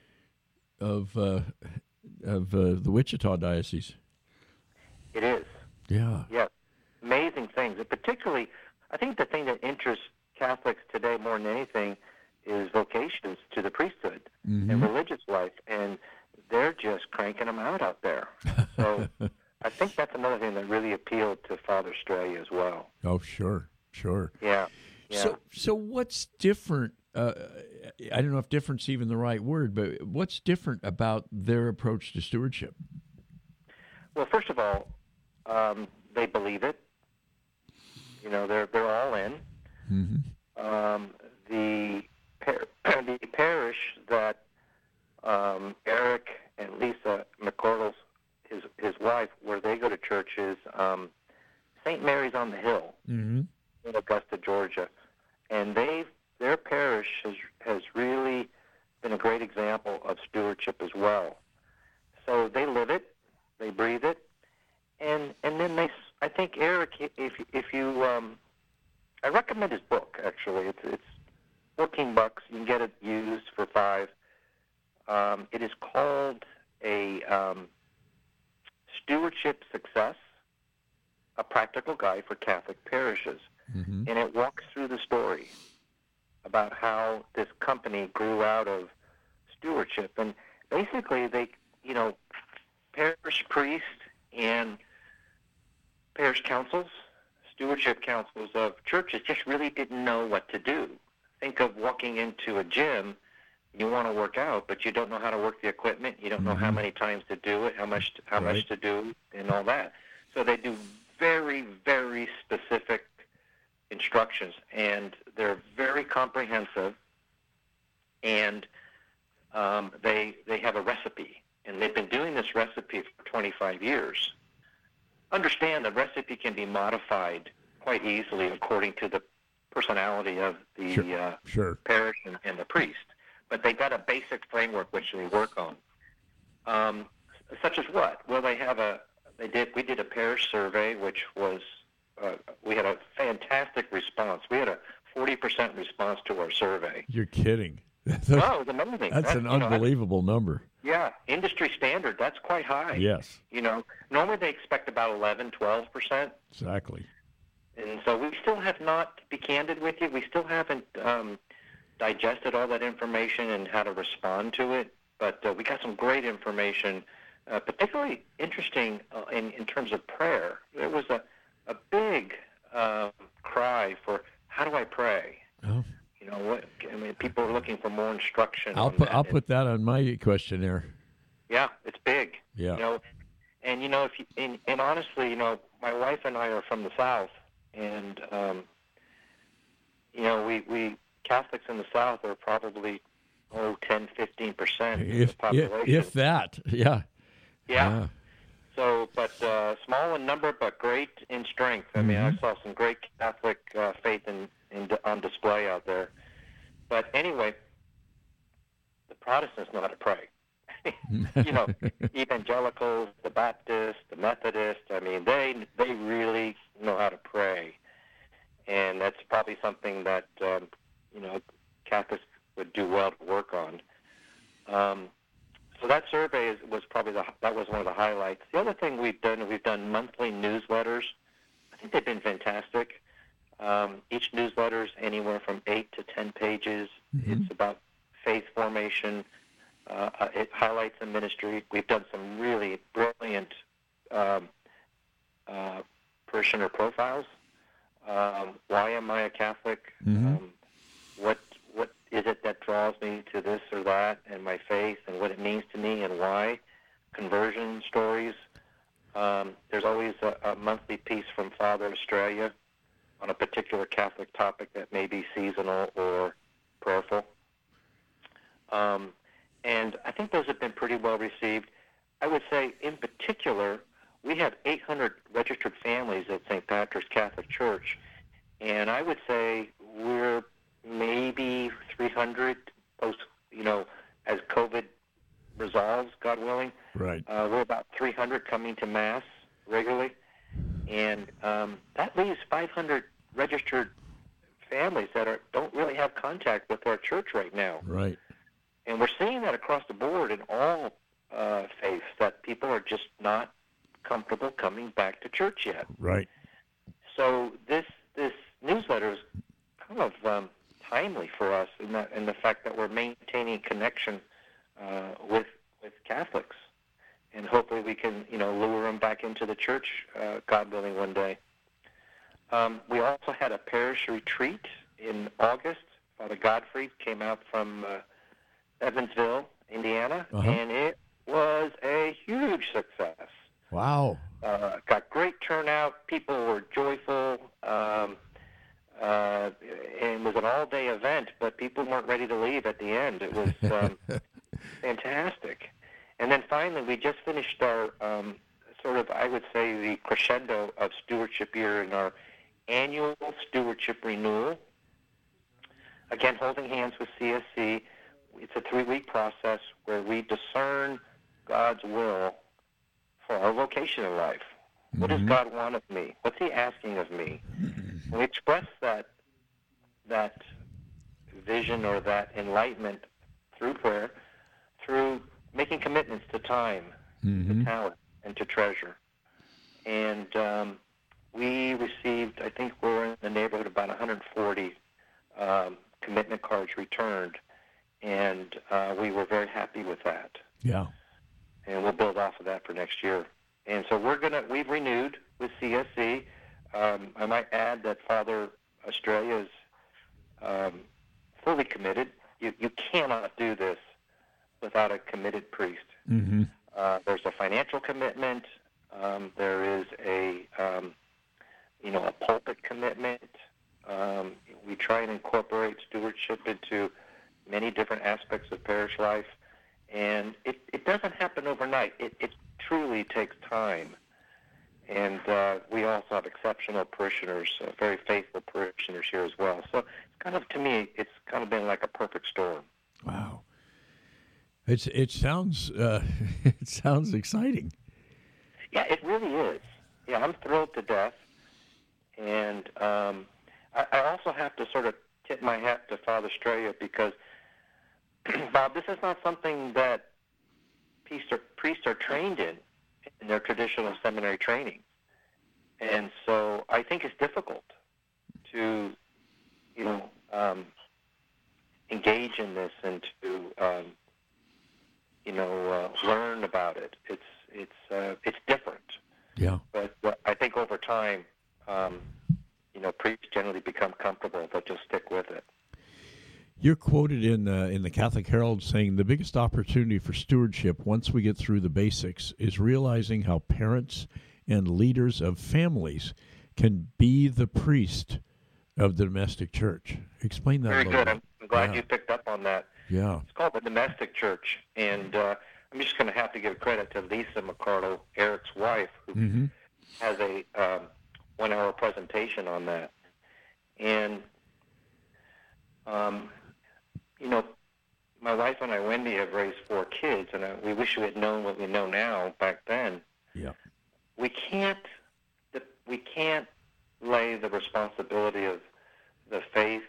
of uh, of uh, the Wichita diocese? It is. Yeah. Yes. Amazing things. And particularly, I think the thing that interests Catholics today more than anything is vocations to the priesthood Mm-hmm. and religious life, and they're just cranking them out out there. So I think that's another thing that really appealed to Father Straya as well. Oh, sure, sure. Yeah. Yeah. So, so what's different? Uh, I don't know if different's even the right word, but what's different about their approach to stewardship? Well, first of all, um, they believe it. You know, they're they're all in. Mm-hmm. Um, the par- the parish that um, Eric and Lisa McCordle's his his wife, where they go to church, is um, Saint Mary's on the Hill Mm-hmm. in Augusta, Georgia, and they their parish has has really been a great example of stewardship as well. So they live it, they breathe it, and and then they. I think Eric, if if you, um, I recommend his book actually. It's it's fourteen bucks. You can get it used for five. Um, it is called a um, Stewardship Success, a practical guide for Catholic parishes, Mm-hmm. and it walks through the story about how this company grew out of stewardship, and basically they, you know, parish priests and parish councils, stewardship councils of churches just really didn't know what to do. Think of walking into a gym, you want to work out, but you don't know how to work the equipment, you don't know how Mhm. many times to do it, how much to, how Right. much to do, and all that. So they do very, very specific instructions, and they're very comprehensive, and um, they they have a recipe, and they've been doing this recipe for twenty-five years. Understand the recipe can be modified quite easily according to the personality of the Sure. uh, Sure. parish and, and the priest, but they got a basic framework which they work on. Um, such as what? Well, they have a they did we did a parish survey, which was uh, we had a fantastic response. We had a forty percent response to our survey. You're kidding. Oh, it was amazing. That's an you know, unbelievable number. yeah, industry standard. That's quite high. Yes, You know, normally they expect about eleven, twelve percent. exactly. And so we still have not, to be candid with you, we still haven't um, digested all that information and how to respond to it. But uh, we got some great information, uh, particularly interesting uh, in, in terms of prayer. There was a, a big uh, cry for, how do I pray? Oh, You know, what? I mean, people are looking for more instruction. I'll on put that. I'll put that on my questionnaire. Yeah, it's big. Yeah. You know, and you know, if you, and, and honestly, you know, my wife and I are from the South, and um, you know, we we Catholics in the South are probably oh ten, fifteen percent of the If, if population. if that, yeah. yeah. So, but uh, small in number, but great in strength. I mean, I Mhm. saw some great Catholic uh, faith in, in on display out there. But anyway, the Protestants know how to pray. You know, evangelicals, the Baptists, the Methodists. I mean, they they really know how to pray, and that's probably something that um, you know Catholics would do well to work on. Um, so that survey is, was probably the that was one of the highlights. The other thing we've done we've done monthly newsletters. I think they've been fantastic. Um, each newsletter is anywhere from eight to ten pages. Mhm. It's about faith formation. Uh, uh, it highlights the ministry. We've done some really brilliant um, uh, parishioner profiles. Um, why am I a Catholic? Mhm. Um, what what is it that draws me to this or that, and my faith, and what it means to me, and why? Conversion stories. Um, there's always a, a monthly piece from Father Australia on a particular Catholic topic that may be seasonal or prayerful. Um, and I think those have been pretty well received. I would say, in particular, we have eight hundred registered families at Saint Patrick's Catholic Church, and I would say we're maybe three hundred post, you know, as COVID resolves, God willing. Right. Uh, we're about three hundred coming to Mass regularly, and um, that leaves five hundred registered families that are don't really have contact with our church right now. Right. And we're seeing that across the board in all uh, faiths, that people are just not comfortable coming back to church yet. Right. So this this newsletter is kind of um, timely for us in that in the fact that we're maintaining connection uh, with with Catholics, and hopefully we can you know lure them back into the church, uh, God willing, one day. Um, we also had a parish retreat in August. Father Godfrey came out from uh, Evansville, Indiana, Uh-huh. and it was a huge success. Wow. Uh, got great turnout. People were joyful. Um, uh, and it was an all-day event, but people weren't ready to leave at the end. It was um, fantastic. And then finally, we just finished our um, sort of, I would say, the crescendo of stewardship year in our annual stewardship renewal. Again, holding hands with C S C. It's a three-week process where we discern God's will for our vocation in life. Mm-hmm. What does God want of me? What's He asking of me? Mm-hmm. We express that that vision or that enlightenment through prayer, through making commitments to time, mm-hmm. to talent, and to treasure. And um, we received, I think we're in the neighborhood of about one hundred forty um, commitment cards returned, and uh, we were very happy with that. Yeah. And we'll build off of that for next year. And so we're gonna we've renewed with C S C. Um, I might add that Father Australia is um, fully committed. You you cannot do this without a committed priest. Mm-hmm. Uh, there's a financial commitment. Um, there is a um, you know a pulpit commitment. Um, we try and incorporate stewardship into many different aspects of parish life. And it, it doesn't happen overnight. It, it truly takes time. And uh, we also have exceptional parishioners, uh, very faithful parishioners here as well. So it's kind of, to me, it's kind of been like a perfect storm. Wow. It's it sounds uh, it sounds exciting. Yeah, it really is. Yeah, I'm thrilled to death. And um, I, I also have to sort of tip my hat to Father Australia because Bob, this is not something that priests are, priests are trained in in their traditional seminary training. And so I think it's difficult to, you know, um, engage in this and to, um, you know, uh, learn about it. It's it's uh, it's different. Yeah. But uh, I think over time, um, you know, priests generally become comfortable. They'll just stick with it. You're quoted in uh, in the Catholic Herald saying the biggest opportunity for stewardship once we get through the basics is realizing how parents and leaders of families can be the priest of the domestic church. Explain that Very a little good. bit. I'm, I'm glad yeah. you picked up on that. Yeah. It's called the domestic church, and uh, I'm just going to have to give credit to Lisa McCardle, Eric's wife, who mm-hmm. has a um, one-hour presentation on that. And um, you know, my wife and I, Wendy, have raised four kids, and uh, we wish we had known what we know now back then. Yeah. We can't, we can't lay the responsibility of the faith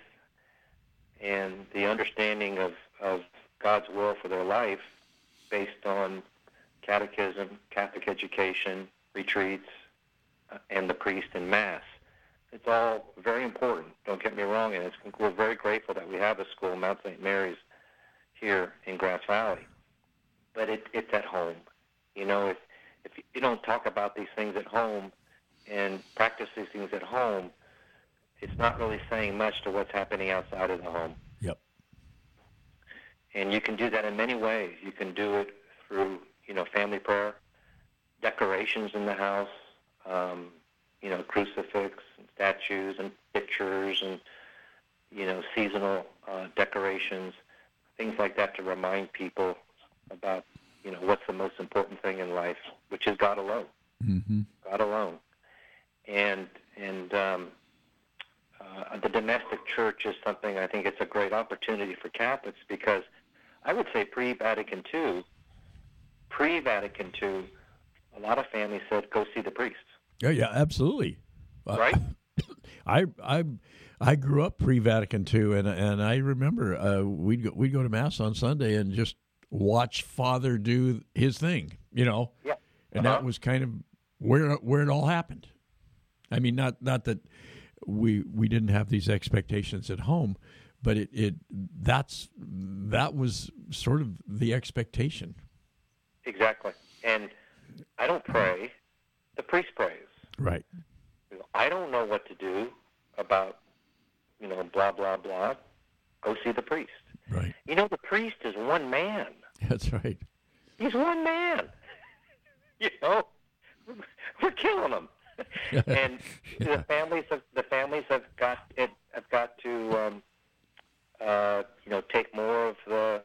and the understanding of, of God's will for their life based on catechism, Catholic education, retreats, uh, and the priest and Mass. It's all very important, don't get me wrong, and it's, we're very grateful that we have a school, Mount Saint Mary's, here in Grass Valley. But it, it's at home. You know, if, if you don't talk about these things at home and practice these things at home, it's not really saying much to what's happening outside of the home. Yep. And you can do that in many ways. You can do it through, you know, family prayer, decorations in the house, um, you know, crucifix and statues and pictures and, you know, seasonal uh, decorations, things like that to remind people about, you know, what's the most important thing in life, which is God alone. Mm-hmm. God alone. And, and um, uh, uh, the domestic church is something I think it's a great opportunity for Catholics, because I would say pre-Vatican two, pre-Vatican two, a lot of families said, go see the priest. Yeah, yeah, absolutely. Right? Uh, I I I grew up pre-Vatican two, and and I remember uh, we'd go, we'd go to Mass on Sunday and just watch Father do his thing, you know. Yeah. And Uh-huh. that was kind of where where it all happened. I mean, not not that we we didn't have these expectations at home, but it, it that's that was sort of the expectation. Exactly. And I don't pray. The priest prays. Right. I don't know what to do about, you know, blah, blah, blah. Go see the priest. Right. You know, the priest is one man. That's right. He's one man. You know, we're killing him. And Yeah. the families have the families have got it have got to um, uh, you know, take more of the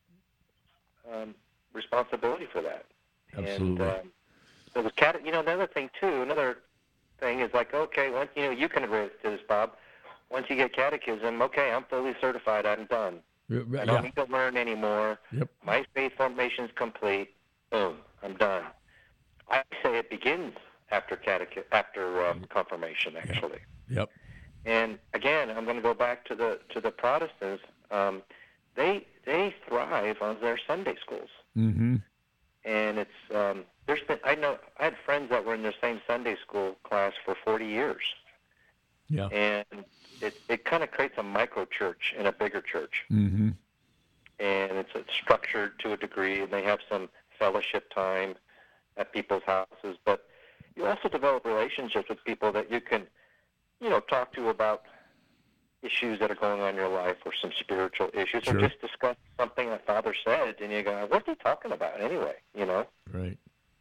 um, responsibility for that. Absolutely. And um, so the cat, you know, another thing too. Another thing is like, okay, once you know, you can agree to this, Bob. Once you get catechism, okay, I'm fully certified. I'm done. Yeah. I don't need to learn anymore. Yep. My faith formation's complete. Boom, I'm done. I say it begins after catech after um, confirmation, actually. Yep. And again, I'm going to go back to the to the Protestants. Um, they they thrive on their Sunday schools, Mm-hmm. and it's um, there's been I know I had friends that were in the same Sunday school class for forty years, Yeah. and it it kind of creates a micro church in a bigger church, Mm-hmm. and it's, it's structured to a degree, and they have some fellowship time at people's houses, but you also develop relationships with people that you can, you know, talk to about issues that are going on in your life, or some spiritual issues, Sure. or just discuss something a father said, and you go, what's he talking about anyway, you know? Right.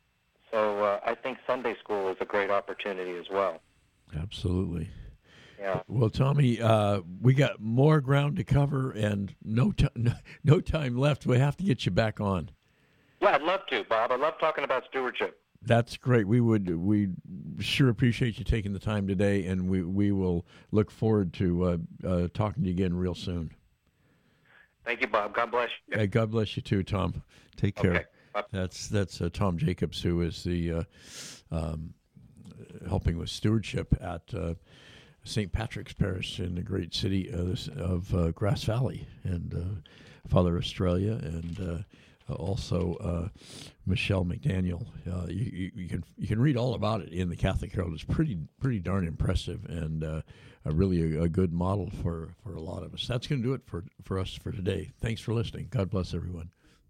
So uh, I think Sunday school is a great opportunity as well. Absolutely. Yeah. Well, Tommy, uh, we got more ground to cover and no, t- no, no time left. We have to get you back on. Yeah, I'd love to, Bob. I love talking about stewardship. That's great. We would we sure appreciate you taking the time today, and we, we will look forward to uh, uh, talking to you again real soon. Thank you, Bob. God bless you. Hey, God bless you too, Tom. Take care. Okay. Bye. That's that's uh, Tom Jacobs, who is the uh, um, helping with stewardship at uh, Saint Patrick's Parish in the great city of, of uh, Grass Valley, and uh, Father Australia, and uh, also uh, Michelle McDaniel. Uh, you, you, you can you can read all about it in the Catholic Herald. It's pretty pretty darn impressive, and uh, a really a, a good model for, for a lot of us. That's going to do it for, for us for today. Thanks for listening. God bless everyone.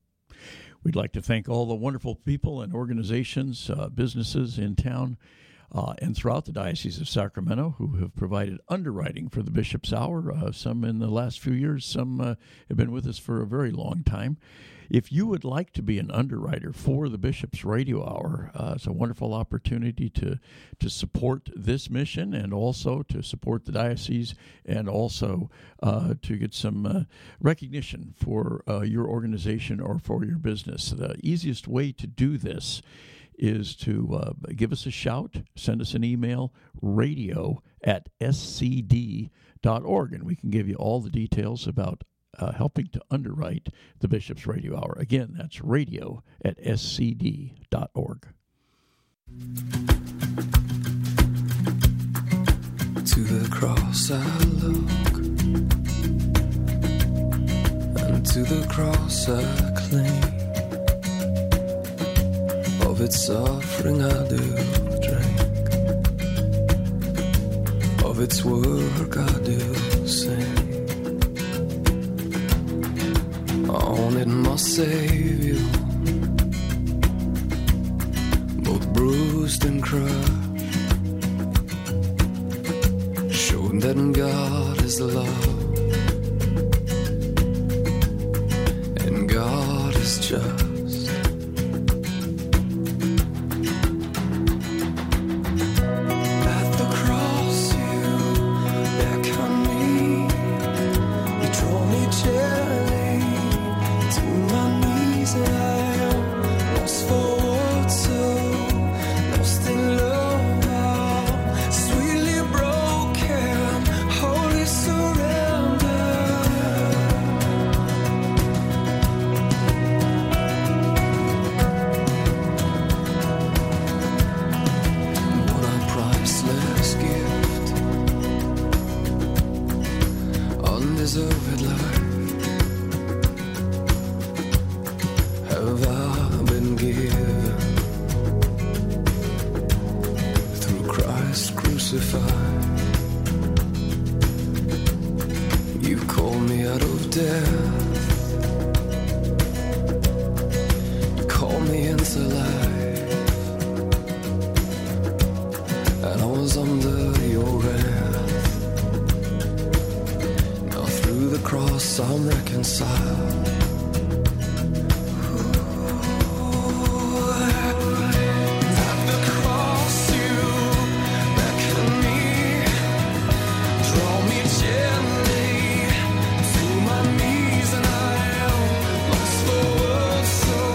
We'd like to thank all the wonderful people and organizations, uh, businesses in town uh, and throughout the Diocese of Sacramento who have provided underwriting for the Bishop's Hour, uh, some in the last few years, some uh, have been with us for a very long time. If you would like to be an underwriter for the Bishop's Radio Hour, uh, it's a wonderful opportunity to to support this mission, and also to support the diocese, and also uh, to get some uh, recognition for uh, your organization or for your business. The easiest way to do this is to uh, give us a shout, send us an email, radio at s c d dot org, and we can give you all the details about Uh, helping to underwrite the Bishop's Radio Hour. Again, that's radio at s c d dot org. To the cross I look, and to the cross I cling. Of its suffering I do drink, of its work I do sing. On it my Savior, both bruised and crushed, showing that God is love, and God is just. At the cross you beckon me, you draw me gently to my knees, and I am lost for words, so lost in love now, sweetly broken. Oh, crucified. You called me out of death. You called me into life. And I was under your wrath. Now through the cross I'm reconciled.